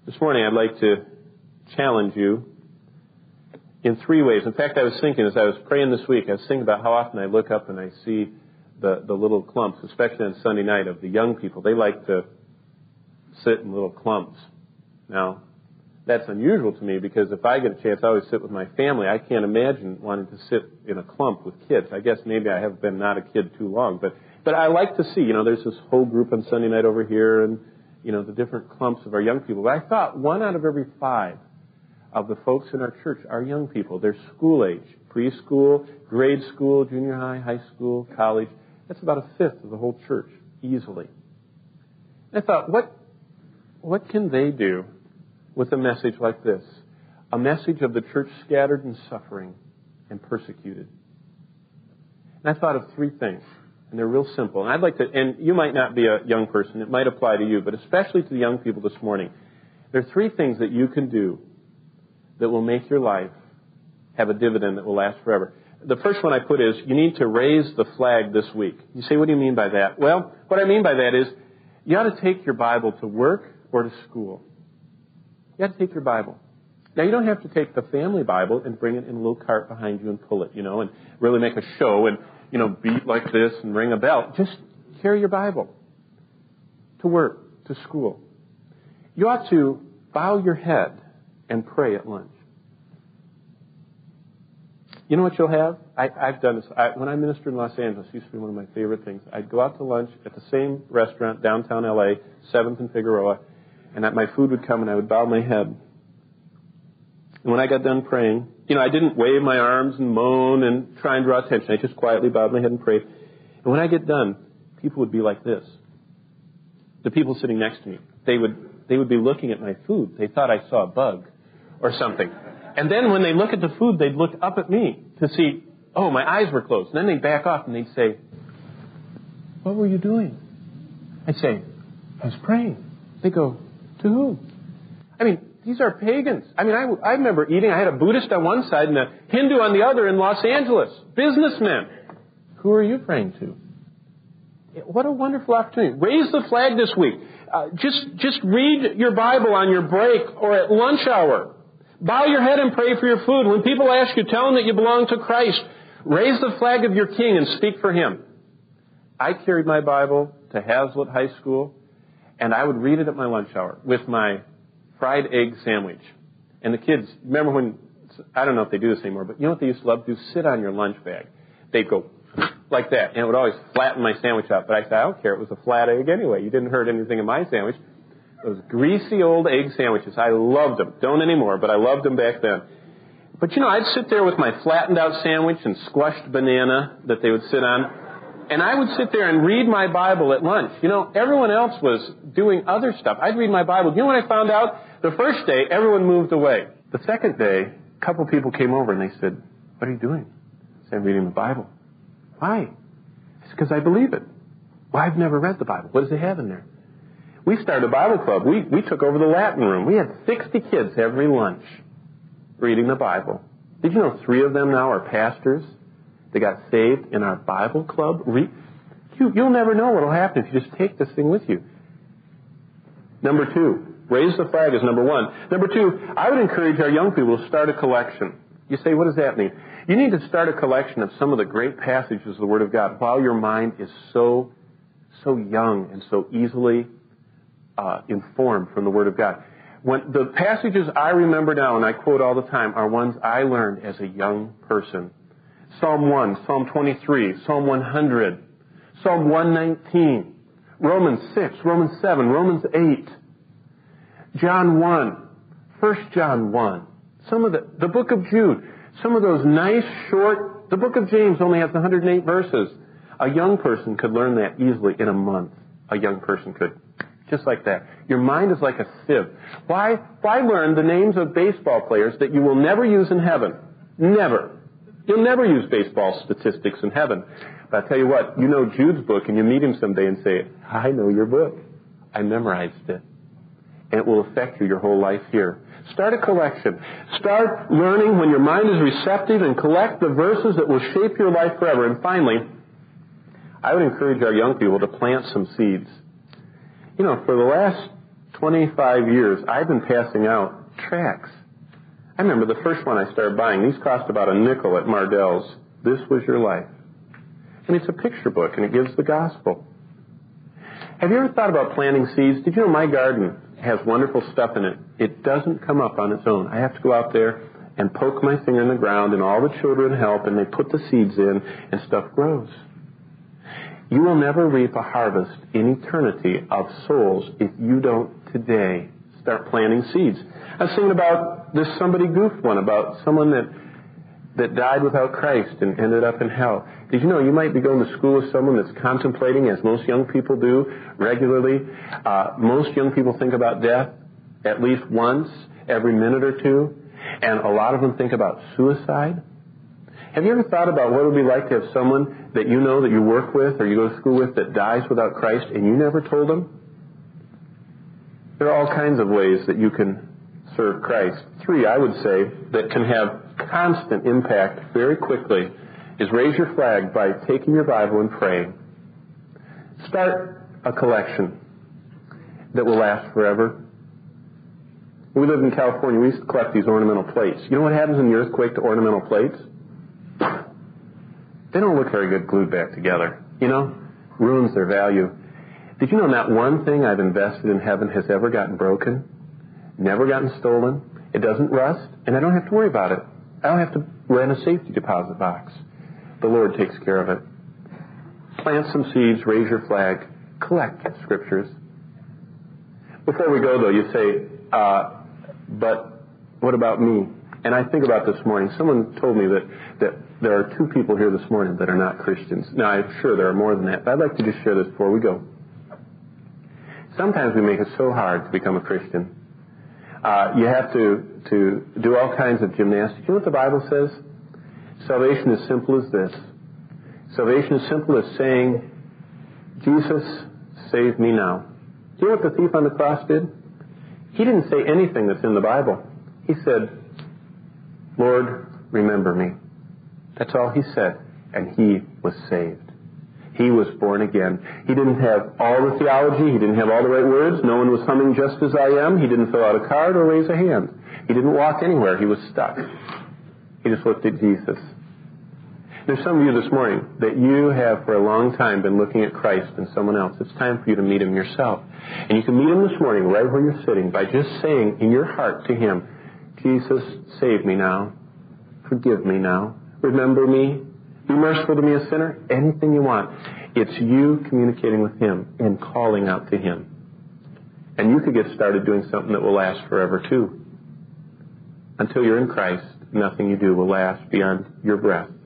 This morning I'd like to challenge you in three ways. In fact, I was thinking as I was praying this week, I was thinking about how often I look up and I see the little clumps, especially on Sunday night, of the young people. They like to sit in little clumps. Now, that's unusual to me because if I get a chance, I always sit with my family. I can't imagine wanting to sit in a clump with kids. I guess maybe I have been not a kid too long. But I like to see, there's this whole group on Sunday night over here and, the different clumps of our young people. But I thought 1 out of every 5 of the folks in our church are young people. They're school age, preschool, grade school, junior high, high school, college. That's about a fifth of the whole church, easily. And I thought, what can they do with a message like this? A message of the church scattered and suffering and persecuted. And I thought of 3 things, and they're real simple. And I'd like to, and you might not be a young person, it might apply to you, but especially to the young people this morning. There are 3 things that you can do that will make your life have a dividend that will last forever. The first one I put is, you need to raise the flag this week. You say, what do you mean by that? Well, what I mean by that is, you ought to take your Bible to work or to school. You have to take your Bible. Now, you don't have to take the family Bible and bring it in a little cart behind you and pull it, and really make a show and, beat like this and ring a bell. Just carry your Bible to work, to school. You ought to bow your head and pray at lunch. You know what you'll have? I've done this. When I ministered in Los Angeles, it used to be one of my favorite things. I'd go out to lunch at the same restaurant, downtown L.A., 7th and Figueroa, and my food would come and I would bow my head. And when I got done praying, I didn't wave my arms and moan and try and draw attention. I just quietly bowed my head and prayed. And when I get done, people would be like this. The people sitting next to me, they would be looking at my food. They thought I saw a bug or something. And then when they look at the food, they'd look up at me to see, oh, my eyes were closed. And then they'd back off and they'd say, what were you doing? I'd say, I was praying. They go, to whom? These are pagans. I remember eating, I had a Buddhist on one side and a Hindu on the other in Los Angeles. Businessmen. Who are you praying to? What a wonderful opportunity. Raise the flag this week. Just read your Bible on your break or at lunch hour. Bow your head and pray for your food. When people ask you, tell them that you belong to Christ. Raise the flag of your King and speak for Him. I carried my Bible to Hazlitt High School, and I would read it at my lunch hour with my fried egg sandwich. And the kids, remember when, I don't know if they do this anymore, but you know what they used to love to do? Sit on your lunch bag. They'd go like that, and it would always flatten my sandwich up. But I said, I don't care. It was a flat egg anyway. You didn't hurt anything in my sandwich. Those greasy old egg sandwiches. I loved them. Don't anymore, but I loved them back then. But I'd sit there with my flattened out sandwich and squashed banana that they would sit on. And I would sit there and read my Bible at lunch. Everyone else was doing other stuff. I'd read my Bible. You know what I found out? The first day, everyone moved away. The second day, a couple people came over and they said, what are you doing? I said, I'm reading the Bible. Why? I said, because I believe it. Well, I've never read the Bible. What does it have in there? We started a Bible club. We took over the Latin room. We had 60 kids every lunch reading the Bible. Did you know 3 of them now are pastors? They got saved in our Bible club. You'll never know what will happen if you just take this thing with you. Number 2, raise the flag is number 1. Number 2, I would encourage our young people to start a collection. You say, what does that mean? You need to start a collection of some of the great passages of the Word of God while your mind is so young and so easily informed from the Word of God. When the passages I remember now, and I quote all the time, are ones I learned as a young person. Psalm 1, Psalm 23, Psalm 100, Psalm 119, Romans 6, Romans 7, Romans 8, John 1, 1 John 1, some of the book of Jude, some of those nice short, the book of James only has 108 verses. A young person could learn that easily in a month. A young person could. Just like that. Your mind is like a sieve. Why learn the names of baseball players that you will never use in heaven? Never. You'll never use baseball statistics in heaven. But I tell you what, you know Jude's book and you meet him someday and say, I know your book. I memorized it. And it will affect you your whole life here. Start a collection. Start learning when your mind is receptive and collect the verses that will shape your life forever. And finally, I would encourage our young people to plant some seeds. For the last 25 years, I've been passing out tracts. I remember the first one I started buying. These cost about a nickel at Mardell's. This was your life. And it's a picture book, and it gives the gospel. Have you ever thought about planting seeds? Did you know my garden has wonderful stuff in it? It doesn't come up on its own. I have to go out there and poke my finger in the ground, and all the children help, and they put the seeds in, and stuff grows. You will never reap a harvest in eternity of souls if you don't today start planting seeds. I was thinking about this Somebody Goofed one, about someone that died without Christ and ended up in hell. Did you know you might be going to school with someone that's contemplating, as most young people do regularly? Most young people think about death at least once every minute or two, and a lot of them think about suicide. Have you ever thought about what it would be like to have someone that you know, that you work with or you go to school with, that dies without Christ and you never told them? There are all kinds of ways that you can serve Christ. 3, I would say, that can have constant impact very quickly is raise your flag by taking your Bible and praying. Start a collection that will last forever. When we lived in California, we used to collect these ornamental plates. You know what happens in the earthquake to ornamental plates? They don't look very good glued back together. You know, ruins their value. Did you know not one thing I've invested in heaven has ever gotten broken? Never gotten stolen. It doesn't rust, and I don't have to worry about it. I don't have to rent a safety deposit box. The Lord takes care of it. Plant some seeds, raise your flag, collect scriptures. Before we go, though, you say, but what about me? And I think about this morning, someone told me that there are 2 people here this morning that are not Christians. Now, I'm sure there are more than that, but I'd like to just share this before we go. Sometimes we make it so hard to become a Christian. You have to do all kinds of gymnastics. You know what the Bible says? Salvation is simple as this. Salvation is simple as saying, Jesus, save me now. Do you know what the thief on the cross did? He didn't say anything that's in the Bible. He said, Lord, remember me. That's all he said. And he was saved. He was born again. He didn't have all the theology. He didn't have all the right words. No one was humming just as I am. He didn't fill out a card or raise a hand. He didn't walk anywhere. He was stuck. He just looked at Jesus. There's some of you this morning that you have for a long time been looking at Christ and someone else. It's time for you to meet him yourself. And you can meet him this morning right where you're sitting by just saying in your heart to him, Jesus, save me now. Forgive me now. Remember me. Be merciful to me, a sinner. Anything you want. It's you communicating with him and calling out to him. And you could get started doing something that will last forever too. Until you're in Christ, nothing you do will last beyond your breath.